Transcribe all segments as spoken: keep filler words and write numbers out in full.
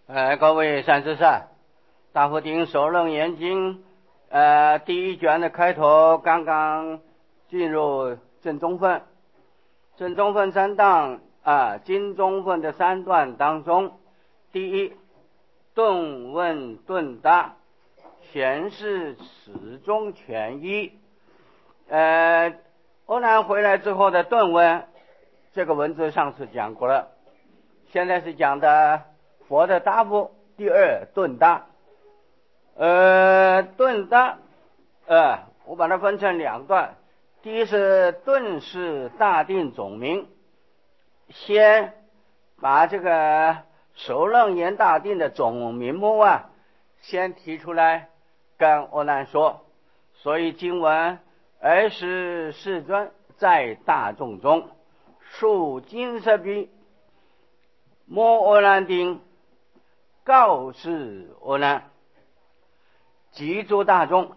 呃，各位善知识，大佛顶首楞严经，呃，第一卷的开头刚刚进入正中分，正中分三段啊，经中分的三段当中，第一，顿问顿答，显示始终全一。呃，欧南回来之后的顿问，这个文字上次讲过了，现在是讲的佛的答复。第二，顿答。呃，顿答，呃，我把它分成两段。第一是顿是大定总名，先把这个首楞严大定的总名目啊，先提出来跟阿难说。所以经文而是世尊在大众中述金色比摩阿难定，告示阿难及诸大众。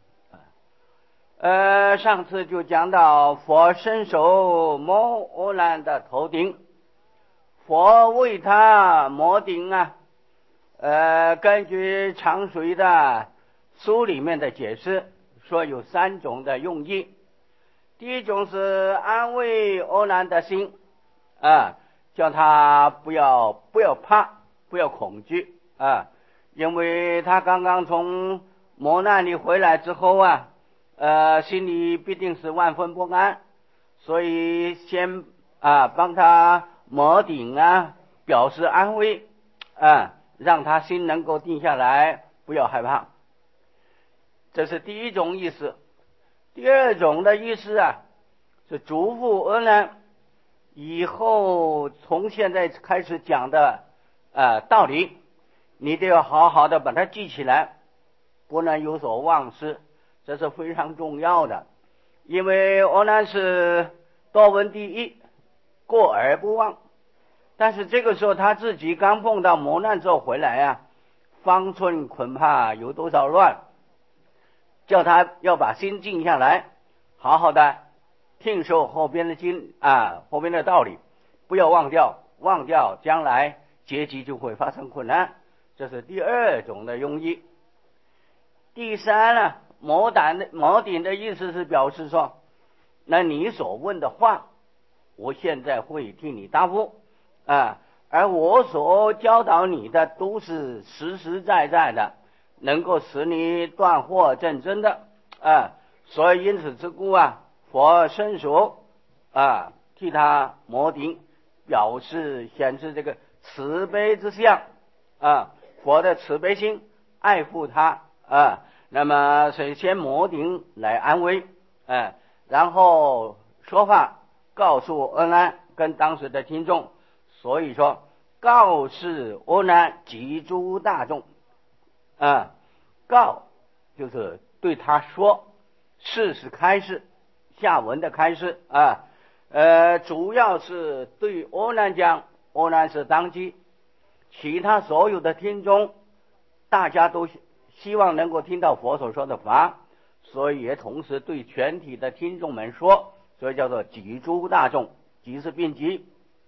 呃，上次就讲到佛伸手摩阿难的头顶，佛为他摩顶啊。呃，根据长随的书里面的解释，说有三种的用意。第一种是安慰阿难的心啊，叫他不要不要怕，不要恐惧啊，因为他刚刚从磨难里回来之后啊，呃，心里必定是万分不安，所以先啊帮他摩顶啊，表示安慰啊，让他心能够定下来，不要害怕。这是第一种意思。第二种的意思啊，是嘱咐阿难以后从现在开始讲的呃道理，你都要好好的把它记起来，不能有所忘失，这是非常重要的。因为阿难是多闻第一，过而不忘，但是这个时候他自己刚碰到磨难之后回来啊，方寸恐怕有多少乱，叫他要把心静下来，好好的听受后边的经啊，后边的道理，不要忘掉，忘掉将来结局就会发生困难。这是第二种的用意。第三呢，摩顶的摩顶的意思是表示说，那你所问的话，我现在会替你答复啊，而我所教导你的都是实实在在的，能够使你断惑正真的啊，所以因此之故啊，佛伸手啊替他摩顶，表示显示这个慈悲之相啊，佛的慈悲心爱护他啊。那么首先摩顶来安慰啊，然后说话告诉阿难跟当时的听众，所以说告示阿难及诸大众啊，告就是对他说，示是开示，下文的开示啊，呃，主要是对阿难讲，阿难是当机，其他所有的听众大家都希望能够听到佛所说的法，所以也同时对全体的听众们说，所以叫做及诸大众，即是并集。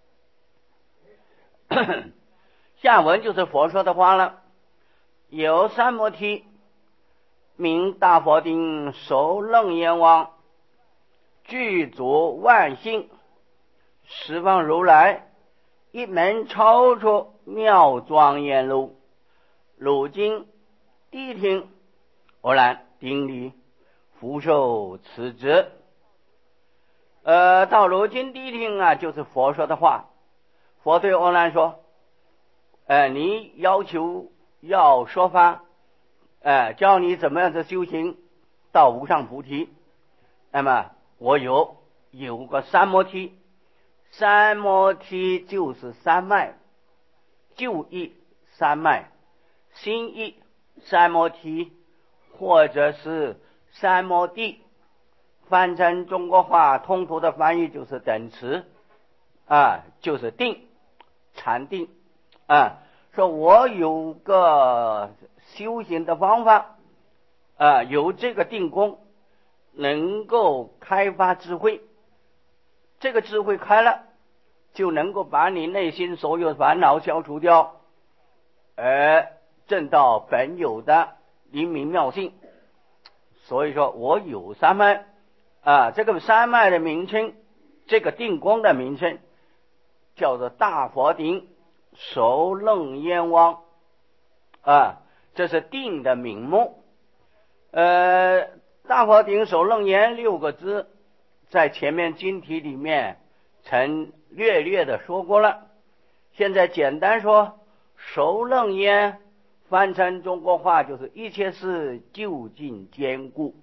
下文就是佛说的话了。有三摩提名大佛顶首楞严王，具足万幸，十方如来一门超出妙庄严路，如今谛听，阿难顶礼福受此职。呃，到如今谛听啊，就是佛说的话。佛对阿难说，呃，你要求要说法，呃，教你怎么样子修行到无上菩提。那么我有有个三摩提，三摩提就是三脉，旧义三脉，新义三摩提，或者是三摩地，翻成中国话通俗的翻译就是等持啊，就是定，禅定啊。说我有个修行的方法啊，有这个定功能够开发智慧，这个智慧开了就能够把你内心所有烦恼消除掉， 而证到本有的灵明妙性。所以说我有三脉啊，这个三脉的名称，这个定功的名称叫做大佛顶首楞严王啊，这是定的名目。呃，大佛顶首楞严六个字，在前面经题里面曾略略的说过了。现在简单说，首楞严翻成中国话就是一切事究竟坚固。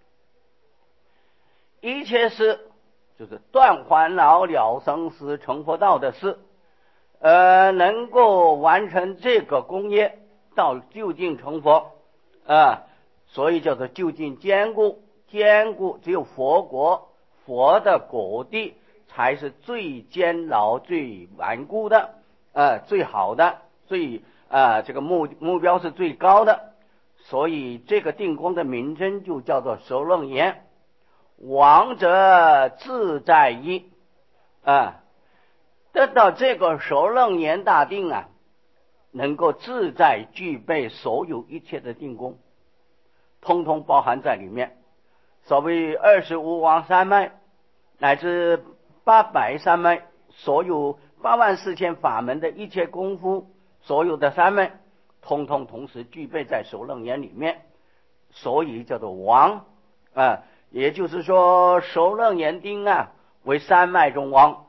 一切事就是断烦恼了生死成佛道的事，呃，能够完成这个功业到究竟成佛啊，所以叫做究竟坚固。坚固只有佛国佛的果地才是最坚牢最顽固的呃，最好的最呃，这个目目标是最高的。所以这个定功的名称就叫做首楞严。王者自在意啊，得到这个首楞严大定啊，能够自在具备所有一切的定功，通通包含在里面。所谓二十五王三脉乃至八百三脉，所有八万四千法门的一切功夫，所有的三脉通通同时具备在首楞严里面，所以叫做王啊。也就是说首楞严定啊为三脉中王。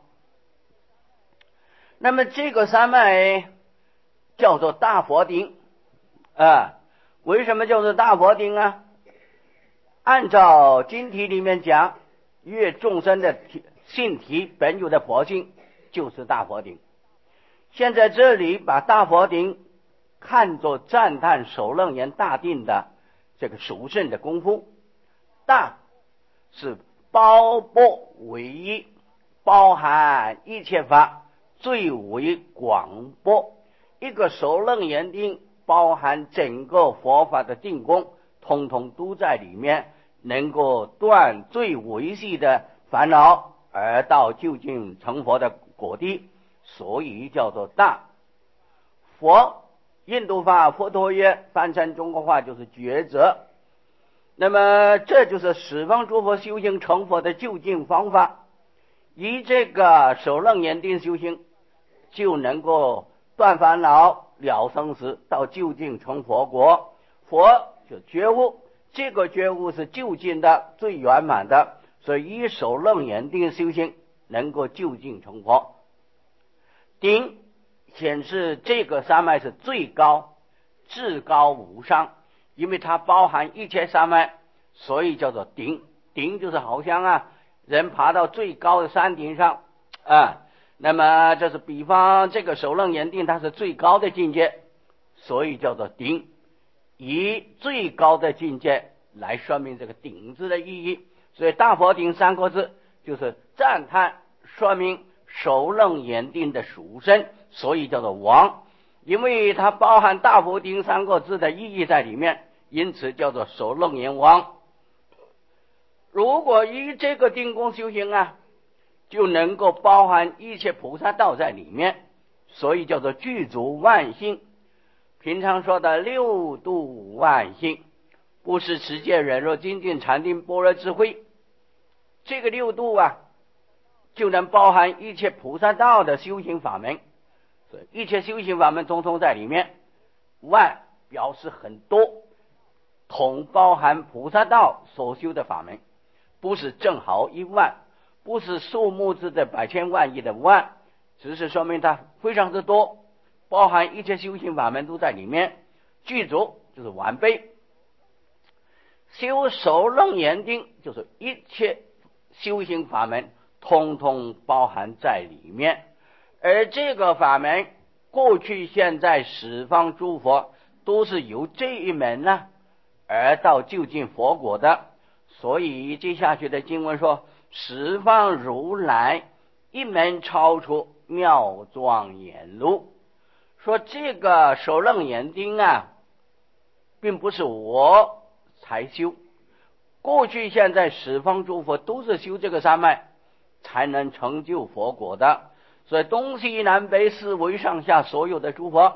那么这个三脉叫做大佛顶啊，为什么叫做大佛顶啊？按照经题里面讲，越众生的性体本有的佛性就是大佛顶。现在这里把大佛顶看作赞叹首楞严大定的这个殊胜的功夫。大是包括唯一，包含一切法，最为广博。一个首楞严定包含整个佛法的定功，通通都在里面，能够断最微细的烦恼，而到究竟成佛的果地，所以叫做大。佛印度法佛陀约翻成中国话就是抉择。那么这就是十方诸佛修行成佛的究竟方法。以这个首楞严定修行，就能够断烦恼了生死，到究竟成佛国。佛就觉悟，这个觉悟是究竟的最圆满的，所以以首楞严定修行能够究竟成佛。顶显示这个三脉是最高至高无上，因为它包含一切山脉，所以叫做顶。顶就是好像啊人爬到最高的山顶上啊，那么这是比方这个首楞严定它是最高的境界，所以叫做顶。以最高的境界来说明这个顶字的意义，所以大佛顶三个字就是赞叹说明首楞严定的殊胜，所以叫做王。因为它包含大佛顶三个字的意义在里面，因此叫做首楞严王。如果以这个定功修行啊，就能够包含一切菩萨道在里面，所以叫做具足万幸。平常说的六度万幸，不是持戒忍辱精进禅定般若智慧，这个六度啊就能包含一切菩萨道的修行法门，所以一切修行法门通通在里面。万表示很多，统包含菩萨道所修的法门，不是正好一万，不是数目字的百千万亿的万，只是说明它非常之多，包含一切修行法门都在里面。具足就是完备。修首楞严定就是一切修行法门通通包含在里面，而这个法门过去现在十方诸佛都是由这一门呢而到究竟佛果的。所以接下去的经文说，十方如来一门超出妙庄严路。说这个首楞严定啊并不是我才修，过去现在十方诸佛都是修这个三脉才能成就佛果的。所以东西南北四维上下所有的诸佛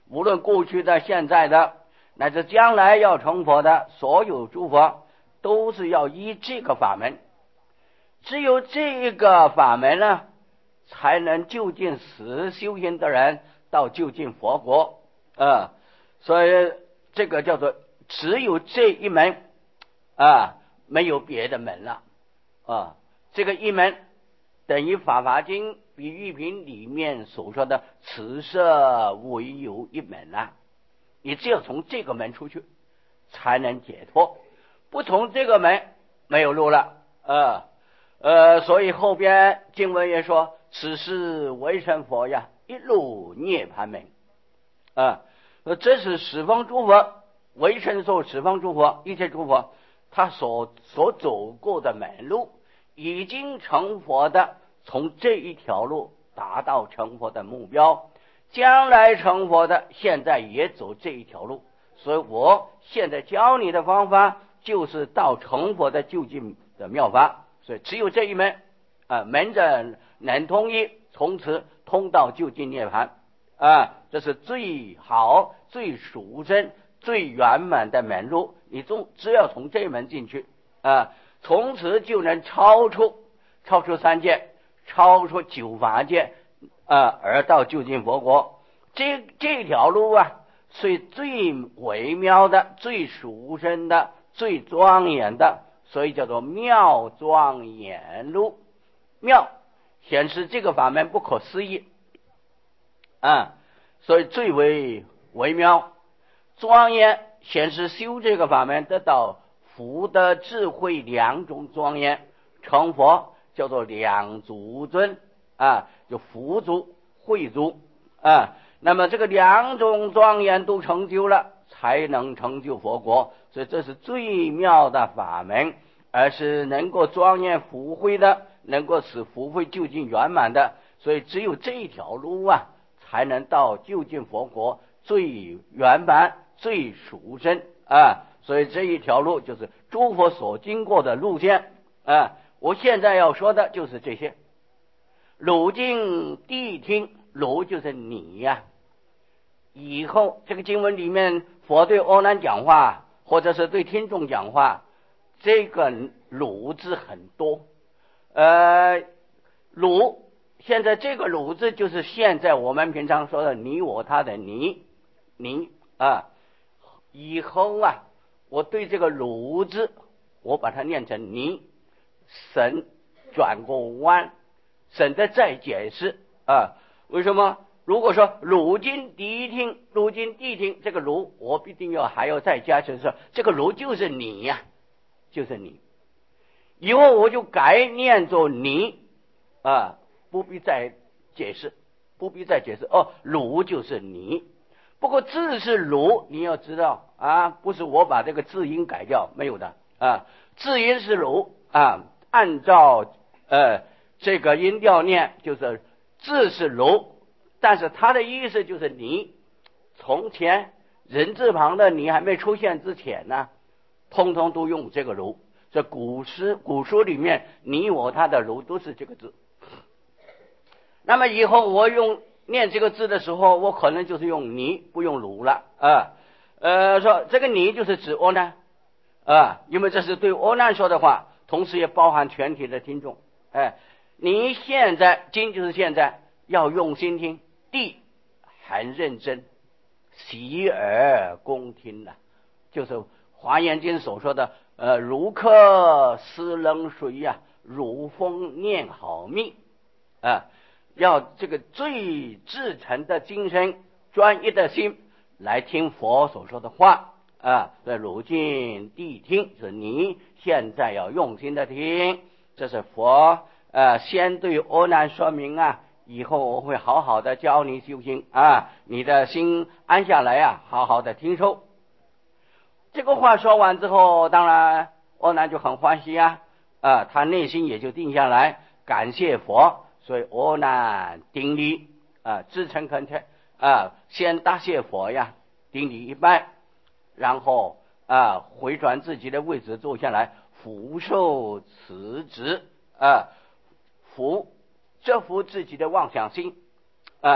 无论过去的、现在的，乃至将来要成佛的所有诸佛，都是要依这个法门。只有这个法门呢，才能就近使修行的人到就近佛国啊。所以这个叫做只有这一门啊，没有别的门了啊。这个一门等于《法华经》比喻品里面所说的此舍唯有一门啊。你只有从这个门出去才能解脱，不从这个门没有路了啊。呃，所以后边经文也说，此是唯成佛呀，一路涅槃门啊。这是十方诸佛，唯成受十方诸佛，一切诸佛他所所走过的门路，已经成佛的，从这一条路达到成佛的目标，将来成佛的现在也走这一条路。所以我现在教你的方法就是到成佛的就近的妙法。所以只有这一门啊，门者能通一，从此通到就近涅槃啊，这是最好、最殊胜、最圆满的门路。你从只要从这一门进去啊，从此就能超出超出三界，超出九法界啊，而到就近佛国。这这条路啊，是最微妙的、最殊胜的、最庄严的。所以叫做妙庄严路。妙显示这个法门不可思议啊，所以最为微妙。庄严显示修这个法门得到福德智慧两种庄严，成佛叫做两足尊啊，就福足慧足啊。那么这个两种庄严都成就了，才能成就佛国。所以这是最妙的法门，而是能够庄严福慧的，能够使福慧就近圆满的。所以只有这一条路啊，才能到就近佛国最圆满、最殊胜啊。所以这一条路就是诸佛所经过的路线啊。我现在要说的就是这些。汝今谛听，汝就是你呀、啊。以后这个经文里面，佛对阿难讲话，或者是对听众讲话，这个汝字很多。呃，汝现在这个汝字就是现在我们平常说的你我他的你你啊。以后啊，我对这个汝字，我把它念成你，省转过弯，省得再解释啊。为什么？如果说汝今谛听，汝今谛听，这个汝我必定要还要再加就是说，这个汝就是你呀、啊，就是你。以后我就改念作你啊，不必再解释，不必再解释哦，汝就是你。不过字是汝，你要知道啊，不是我把这个字音改掉，没有的啊，字音是汝啊，按照呃这个音调念，就是字是汝。但是他的意思就是你，从前人字旁的你还没出现之前呢，通通都用这个如。这古诗古书里面，你我他的如都是这个字。那么以后我用念这个字的时候，我可能就是用你，不用如了啊。呃，说这个你就是指阿难啊，因为这是对阿难说的话，同时也包含全体的听众。哎，你现在今就是现在要用心听。谛很认真，洗耳恭听啊，就是华严经所说的呃，如客思冷水呀、啊，如风念好蜜啊，要这个最至诚的精神、专一的心来听佛所说的话啊。这如今谛听，是你现在要用心的听，这是佛呃先对阿难说明啊。以后我会好好的教你修行啊，你的心安下来啊，好好的听受。这个话说完之后，当然阿难就很欢喜啊，啊，他内心也就定下来，感谢佛。所以阿难顶礼啊，至诚恳切啊，先答谢佛呀，顶礼一拜，然后啊回转自己的位置坐下来，俯受辞职啊，俯。折服自己的妄想心啊，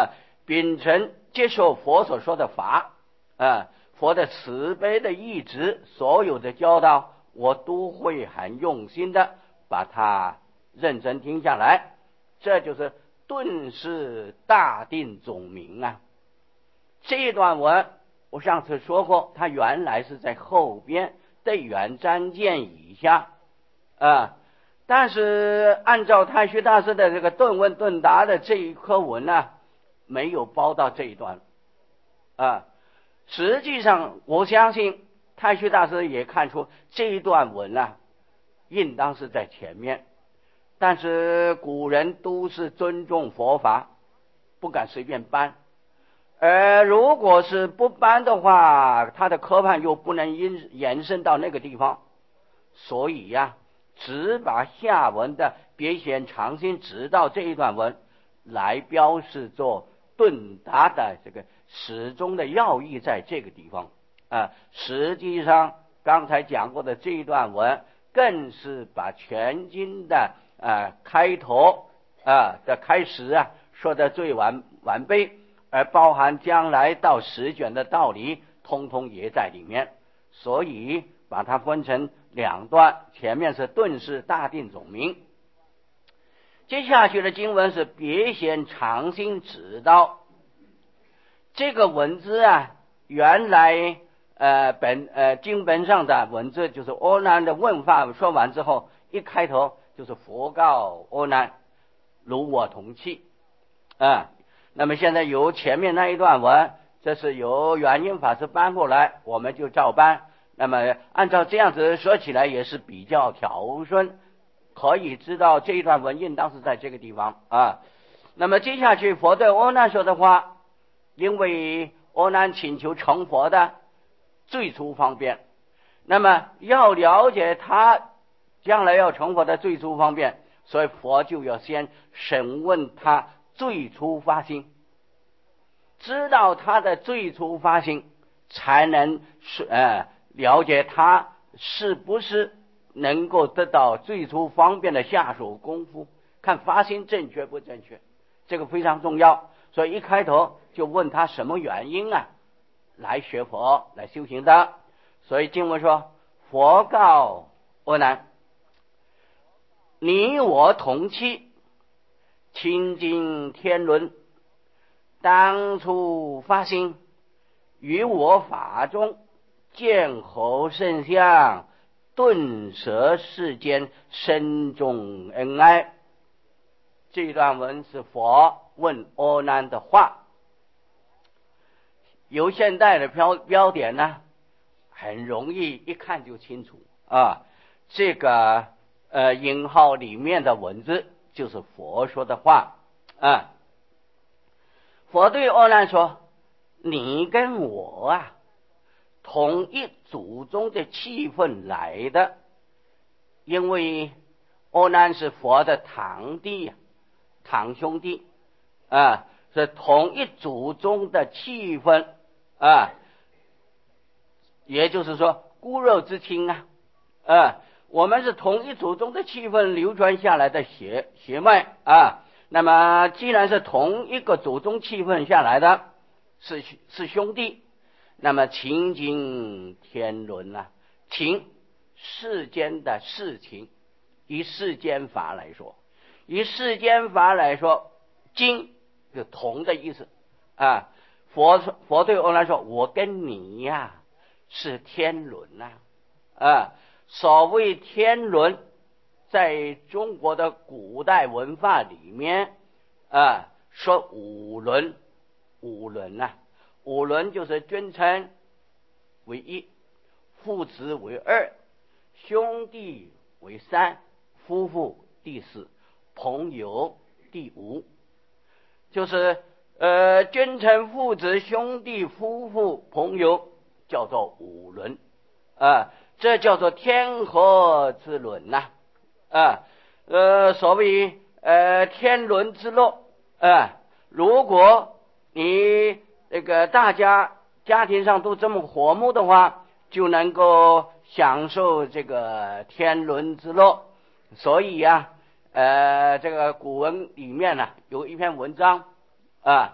秉承接受佛所说的法啊，佛的慈悲的意志，所有的教导我都会很用心的把它认真听下来，这就是顿时大定总明啊。这一段文我上次说过，它原来是在后边的原章见以下啊，但是按照太虚大师的这个顿问顿答的这一课文呢、啊，没有包到这一段啊。实际上我相信太虚大师也看出这一段文啊应当是在前面，但是古人都是尊重佛法，不敢随便搬，而如果是不搬的话，他的科判又不能延伸到那个地方，所以呀、啊，只把下文的别显常心直到这一段文来标示作顿答的这个始终的要义，在这个地方啊。实际上刚才讲过的这一段文更是把全经的啊开头啊的开始啊说的最完完备，而包含将来到十卷的道理通通也在里面，所以把它分成两段，前面是顿时大定总明，接下去的经文是别显常心指导。这个文字啊，原来呃本呃经本上的文字就是阿难的问法说完之后，一开头就是佛告阿难，如我同契啊。那么现在由前面那一段文，这是由圆音法师搬过来，我们就照搬。那么按照这样子说起来也是比较调顺，可以知道这一段文应当是在这个地方啊。那么接下去佛对阿难说的话，因为阿难请求成佛的最初方便，那么要了解他将来要成佛的最初方便，所以佛就要先审问他最初发心，知道他的最初发心，才能呃了解他是不是能够得到最初方便的下手功夫，看发心正确不正确，这个非常重要。所以一开头就问他什么原因啊来学佛来修行的。所以经文说，佛告阿难，你我同契，亲近天伦，当初发心，于我法中见侯圣相，顿舍世间，深重恩爱。这段文是佛问阿难的话，由现代的标标点呢，很容易一看就清楚啊。这个呃引号里面的文字就是佛说的话啊。佛对阿难说，你跟我啊同一祖宗的气氛来的，因为阿难是佛的堂弟堂兄弟啊，是同一祖宗的气氛啊，也就是说骨肉之亲啊啊，我们是同一祖宗的气氛流传下来的血血脉啊。那么既然是同一个祖宗气氛下来的，是是兄弟，那么情经天伦啊，情世间的事情，以世间法来说，以世间法来说，经就同的意思啊。佛佛对阿难说，我跟你呀、啊、是天伦呐 啊, 啊。所谓天伦，在中国的古代文化里面啊，说五伦，五伦呐、啊，五伦就是君臣为一，父子为二，兄弟为三，夫妇第四，朋友第五，就是呃君臣父子兄弟夫妇朋友叫做五伦啊，这叫做天河之伦呐 啊, 啊呃所谓呃天伦之乐啊，如果你这个大家家庭上都这么和睦的话，就能够享受这个天伦之乐。所以呀、啊，呃，这个古文里面呢、啊、有一篇文章啊，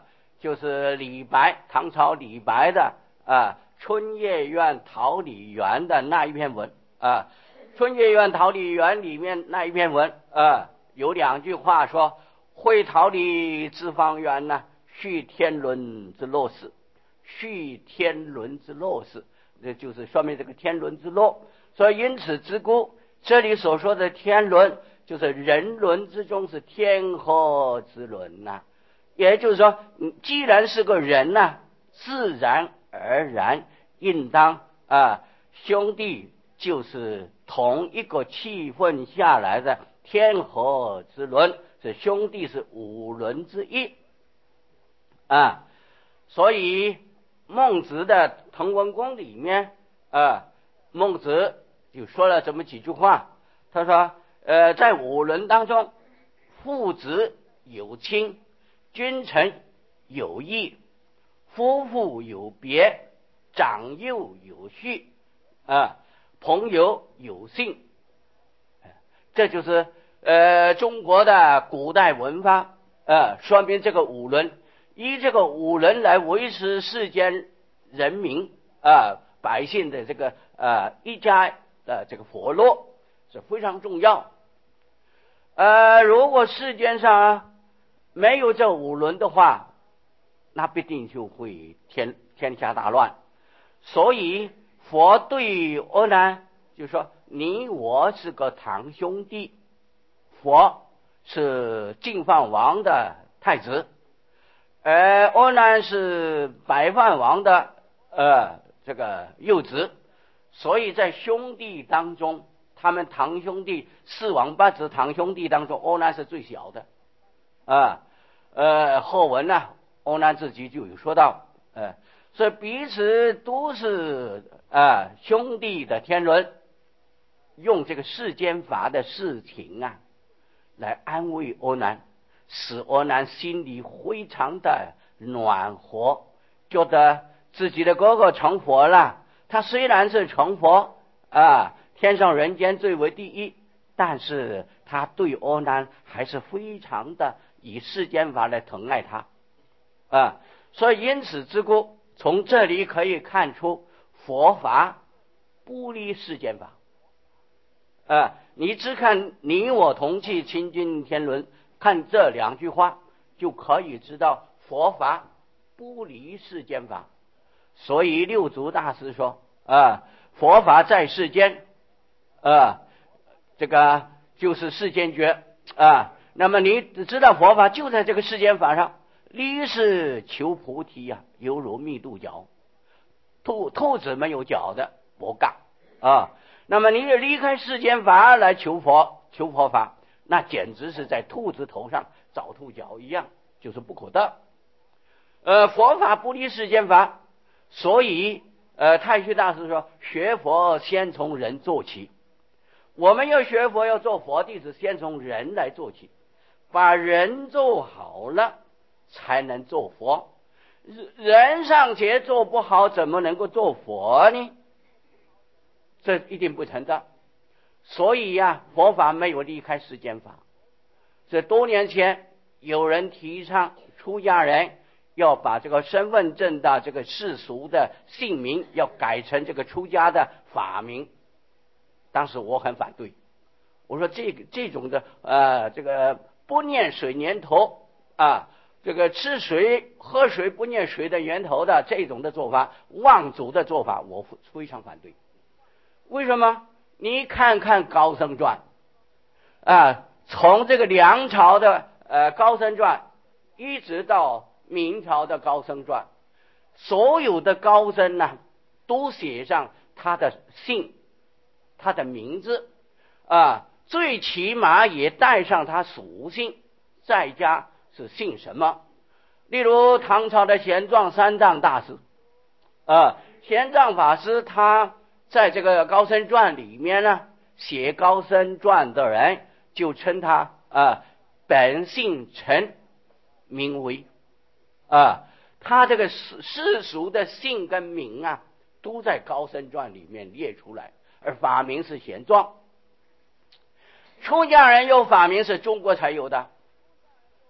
就是李白，唐朝李白的啊春夜愿桃李园的那一篇文啊，春夜愿桃李园里面那一篇文啊，有两句话说：会桃李之芳园呢，续天伦之乐事。续天伦之乐事，这就是说明这个天伦之乐。所以因此之故，这里所说的天伦，就是人伦之中是天和之伦呐、啊。也就是说，既然是个人呐、啊，自然而然应当啊，兄弟就是同一个气氛下来的天和之伦，这兄弟是五伦之一啊。所以孟子的《滕文公》里面啊，孟子就说了这么几句话。他说，呃，在五伦当中，父子有亲，君臣有义，夫妇有别，长幼有序，啊，朋友有信。这就是呃中国的古代文化，呃，说明这个五伦，以这个五伦来维持世间人民啊、呃、百姓的这个呃一家的这个活络是非常重要。呃，如果世间上没有这五伦的话，那必定就会天天下大乱。所以佛对阿难就说：你我是个堂兄弟。佛是净饭王的太子，而阿难是白饭王的呃这个幼子，所以在兄弟当中，他们堂兄弟四王八子堂兄弟当中，阿难是最小的啊。呃，后文呢，阿难自己就有说到，呃，所以彼此都是啊兄弟的天伦，用这个世间法的事情啊，来安慰阿难，使阿难心里非常的暖和，觉得自己的哥哥成佛了。他虽然是成佛啊，天上人间最为第一，但是他对阿难还是非常的以世间法来疼爱他啊。所以因此之故，从这里可以看出佛法不离世间法啊。你只看你我同气亲近天伦，看这两句话就可以知道佛法不离世间法。所以六祖大师说啊，佛法在世间啊，这个就是世间觉啊。那么你知道佛法就在这个世间法上，离是求菩提呀、啊，犹如觅兔角。兔兔子没有角的不干啊。那么你离开世间法来求佛求佛法，那简直是在兔子头上找兔角一样，就是不可得。呃，佛法不离世间法，所以呃，太虚大师说，学佛先从人做起。我们要学佛要做佛弟子，先从人来做起，把人做好了，才能做佛。人尚且做不好，怎么能够做佛呢？这一定不成的。所以呀、啊，佛法没有离开世间法。这多年前有人提倡出家人要把这个身份证的这个世俗的姓名要改成这个出家的法名，当时我很反对。我说这个这种的呃这个不念水源头啊，这个吃水喝水不念水的源头的这种的做法，妄祖的做法，我非常反对。为什么？你看看高僧传啊，从这个梁朝的呃高僧传一直到明朝的高僧传，所有的高僧呢都写上他的姓他的名字啊，最起码也带上他属性，在家是姓什么。例如唐朝的玄奘三藏大师啊，玄奘法师他在这个高僧传里面呢，写高僧传的人就称他啊本姓陈，名为啊，他这个世世俗的姓跟名啊，都在高僧传里面列出来，而法名是玄奘。出家人有法名是中国才有的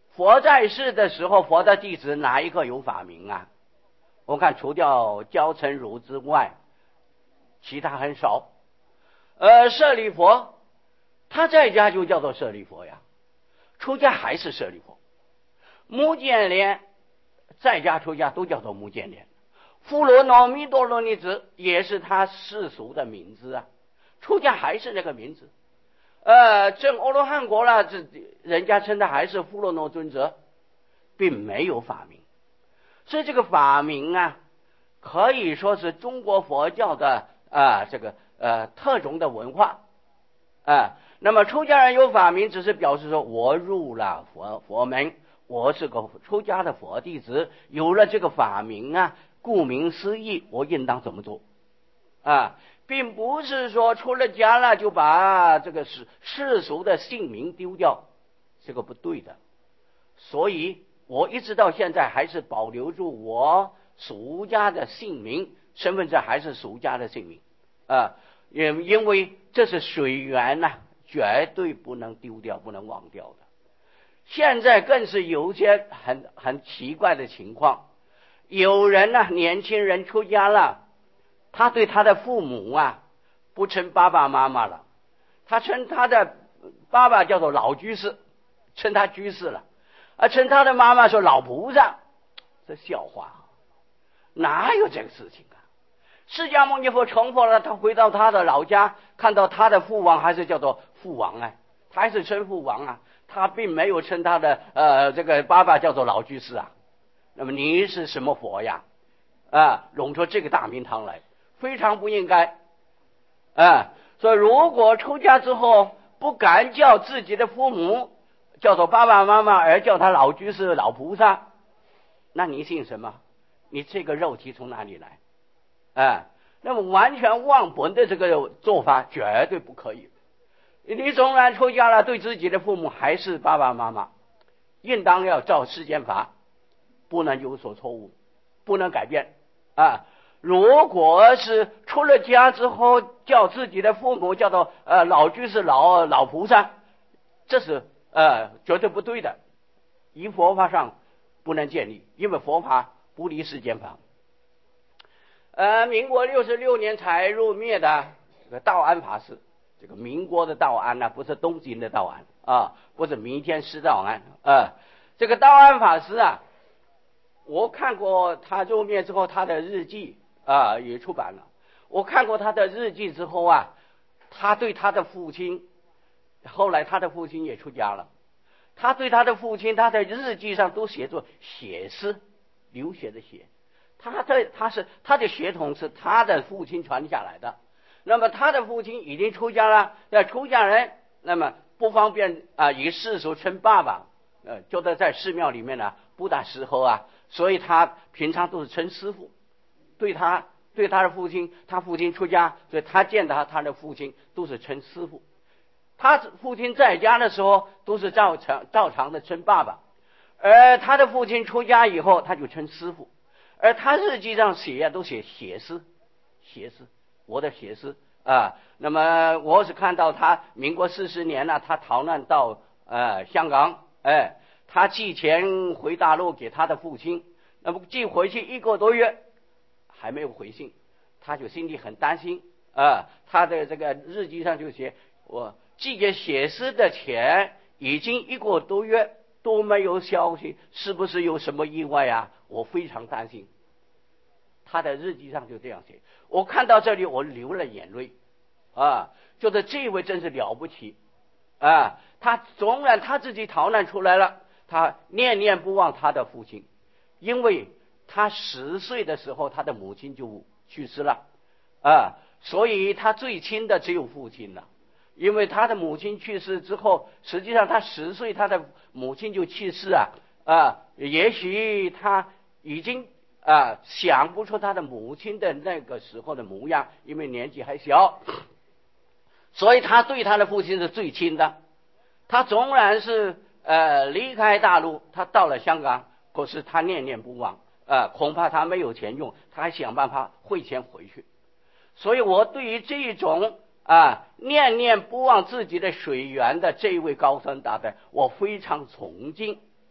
佛在世的时候，佛的弟子哪一个有法名啊？我看除掉焦成儒之外，其他很少。呃，舍利佛，他在家就叫做舍利佛呀，出家还是舍利佛。目犍连在家出家都叫做目犍连。富罗那弥多罗尼子也是他世俗的名字啊，出家还是那个名字。呃，证阿罗汉果了，这人家称他还是富罗那尊者，并没有法名。所以这个法名啊，可以说是中国佛教的啊、呃、这个呃特种的文化啊、呃。那么出家人有法名，只是表示说我入了佛佛门，我是个出家的佛弟子，有了这个法名啊，顾名思义，我应当怎么做啊？并不是说出了家了就把这个世世俗的姓名丢掉，这个不对的。所以我一直到现在还是保留住我俗家的姓名，身份证还是俗家的姓名啊，因因为这是水源呐、啊，绝对不能丢掉，不能忘掉的。现在更是有些很很奇怪的情况，有人呢、啊，年轻人出家了，他对他的父母啊不称爸爸妈妈了，他称他的爸爸叫做老居士，称他居士了，而称他的妈妈说老菩萨，这笑话，哪有这个事情啊？释迦牟尼佛成佛了，他回到他的老家，看到他的父王还是叫做父王啊，他还是称父王啊，他并没有称他的呃这个爸爸叫做老居士啊。那么你是什么佛呀？啊，弄出这个大名堂来，非常不应该啊！所以如果出家之后不敢叫自己的父母叫做爸爸妈妈，而叫他老居士老菩萨，那你信什么？你这个肉体从哪里来啊？那么完全忘本的这个做法绝对不可以。你纵然出家了，对自己的父母还是爸爸妈妈，应当要照世间法，不能有所错误，不能改变啊！如果是出了家之后叫自己的父母叫做呃老居士老老菩萨，这是呃绝对不对的，以佛法上不能建立，因为佛法不离世间法。呃，民国六十六年才入灭的这个道安法师，这个民国的道安呢、啊，不是东京的道安啊，不是弥天师道安啊，这个道安法师啊，我看过他入灭之后他的日记啊，也出版了。我看过他的日记之后啊，他对他的父亲，后来他的父亲也出家了，他对他的父亲，他的日记上都写作血诗，流血的血。他的他是他的血统是他的父亲传下来的。那么他的父亲已经出家了，要出家人，那么不方便啊，以世俗称爸爸，呃，就在在寺庙里面呢，不大适合啊，所以他平常都是称师父。对他对他的父亲，他父亲出家，所以他见到他的父亲都是称师父。他父亲在家的时候都是照常照常的称爸爸，而他的父亲出家以后，他就称师父。而他日记上写都写写诗，写诗，我的写诗啊。那么我是看到他民国四十年了，他逃难到呃香港，哎，他寄钱回大陆给他的父亲，那么寄回去一个多月还没有回信，他就心里很担心啊。他的这个日记上就写，我寄给写诗的钱已经一个多月都没有消息，是不是有什么意外啊？我非常担心。他的日记上就这样写，我看到这里我流了眼泪啊，觉得这位真是了不起啊！他纵然他自己逃难出来了，他念念不忘他的父亲，因为他十岁的时候他的母亲就去世了啊，所以他最亲的只有父亲了。因为他的母亲去世之后，实际上他十岁他的母亲就去世啊啊，也许他已经啊想不出他的母亲的那个时候的模样，因为年纪还小，所以他对他的父亲是最亲的。他纵然是呃离开大陆，他到了香港，可是他念念不忘啊，恐怕他没有钱用，他还想办法汇钱回去。所以我对于这种啊念念不忘自己的水源的这一位高僧大德，我非常崇敬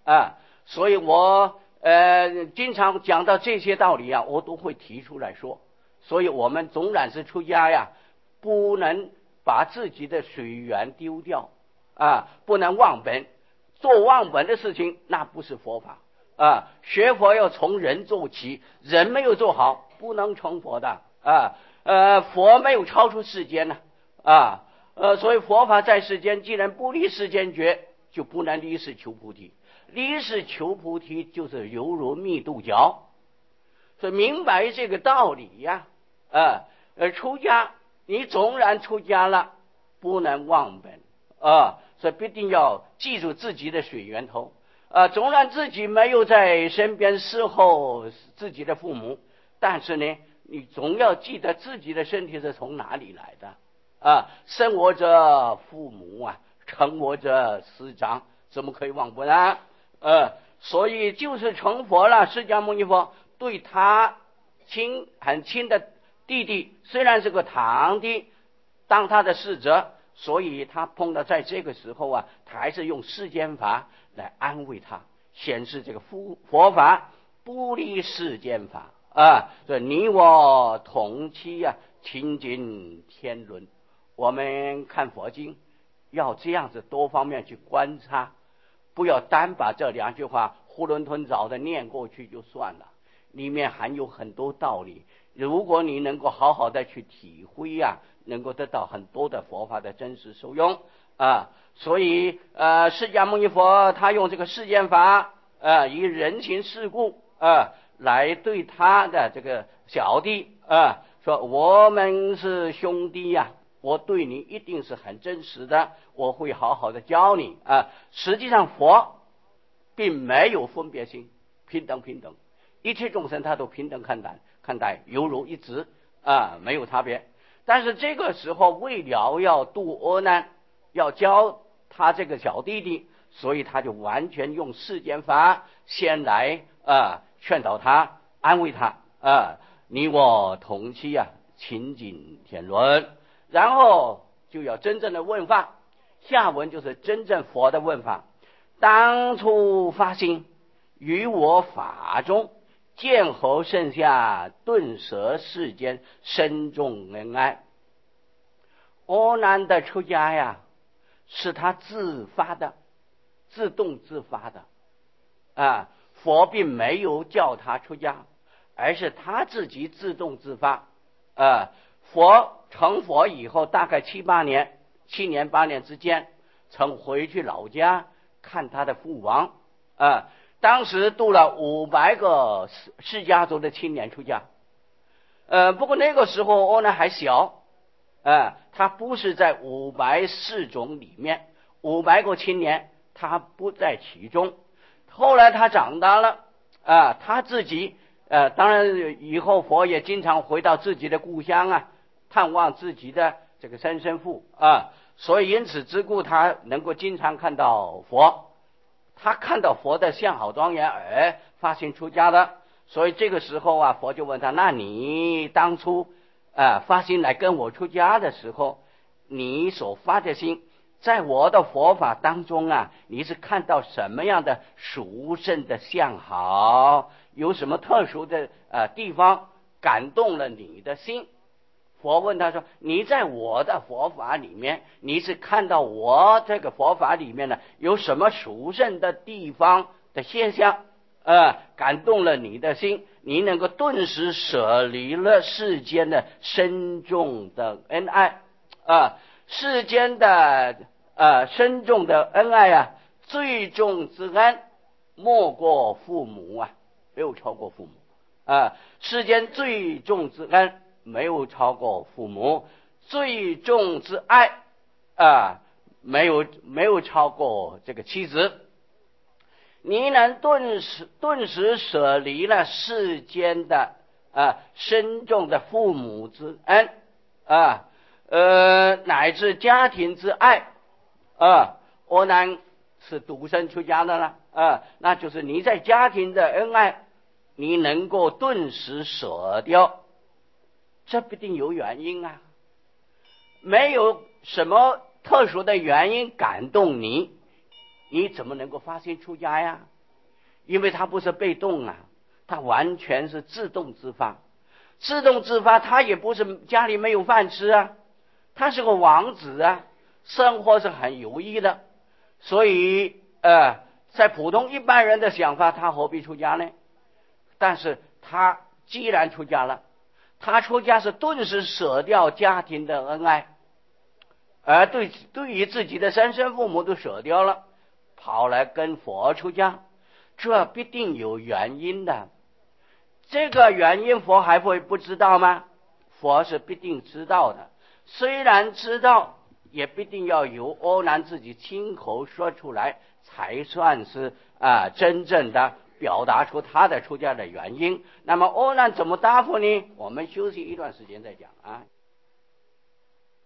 啊。所以我呃经常讲到这些道理啊，我都会提出来说。所以我们总然是出家呀，不能把自己的水源丢掉啊，不能忘本。做忘本的事情，那不是佛法啊。学佛要从人做起，人没有做好，不能成佛的啊。呃，佛没有超出世间呢啊，呃，所以佛法在世间，既然不离世间觉，就不能离世求菩提。离世求菩提，就是犹如蜜度皎。所以明白这个道理呀，啊，呃，出家，你纵然出家了，不能忘本啊，所以必定要记住自己的水源头啊。纵然自己没有在身边侍候自己的父母，但是呢，你总要记得自己的身体是从哪里来的啊。生我者父母啊，成我者师长，怎么可以忘本啊？呃，所以就是成佛了，释迦牟尼佛对他亲很亲的弟弟，虽然是个堂弟，当他的侍者，所以他碰到在这个时候啊，他还是用世间法来安慰他，显示这个佛佛法不离世间法啊。所以你我同期啊，亲近天伦。我们看佛经要这样子多方面去观察，不要单把这两句话囫囵吞枣的念过去就算了，里面含有很多道理。如果你能够好好的去体会呀、啊，能够得到很多的佛法的真实受用啊。所以呃，释迦牟尼佛他用这个世间法啊，以人情世故啊来对他的这个小弟啊说，我们是兄弟呀、啊，我对你一定是很真实的，我会好好的教你啊。实际上佛并没有分别心，平等平等，一切众生他都平等看待，看待犹如一子啊，没有差别。但是这个时候为了要度阿难，要教他这个小弟弟，所以他就完全用世间法先来啊劝导他，安慰他啊，你我同期啊，亲近天伦。然后就要真正的问法，下文就是真正佛的问法。当初发心于我法中，见后剩下顿舍世间，深重恩爱。阿难的出家呀，是他自发的，自动自发的啊，佛并没有叫他出家，而是他自己自动自发啊。佛成佛以后，大概七八年，七年八年之间，曾回去老家看他的父王啊。当时度了五百个释迦族的青年出家，呃，不过那个时候阿难还小啊，他不是在五百四种里面，五百个青年他不在其中。后来他长大了啊，他自己呃，当然以后佛也经常回到自己的故乡啊，探望自己的这个曾生父啊，所以因此之故，他能够经常看到佛。他看到佛的相好庄严而发心出家的，所以这个时候啊，佛就问他：那你当初啊发心来跟我出家的时候，你所发的心，在我的佛法当中啊，你是看到什么样的殊胜的相好？有什么特殊的呃地方感动了你的心？佛问他说：你在我的佛法里面，你是看到我这个佛法里面呢有什么殊胜的地方的现象呃，感动了你的心，你能够顿时舍离了世间的深重的恩爱啊、呃，世间的呃深重的恩爱啊，最重之恩莫过父母啊，没有超过父母啊、呃，世间最重之恩没有超过父母，最重之爱啊，没有没有超过这个妻子。你能顿时顿时舍离了世间的啊深重的父母之恩啊，呃乃至家庭之爱啊，阿难是独身出家的了啊，那就是你在家庭的恩爱，你能够顿时舍掉。这必定有原因啊，没有什么特殊的原因感动你，你怎么能够发心出家呀？ 因为他不是被动啊，他完全是自动自发。自动自发，他也不是家里没有饭吃啊，他是个王子啊，生活是很有益的。所以呃，在普通一般人的想法，他何必出家呢？但是他既然出家了，他出家是顿时舍掉家庭的恩爱，而对对于自己的生身父母都舍掉了，跑来跟佛出家，这必定有原因的。这个原因佛还会不知道吗？佛是必定知道的，虽然知道，也必定要由阿难自己亲口说出来，才算是啊真正的表达出他的出家的原因。那么阿难怎么答复呢？我们休息一段时间再讲啊。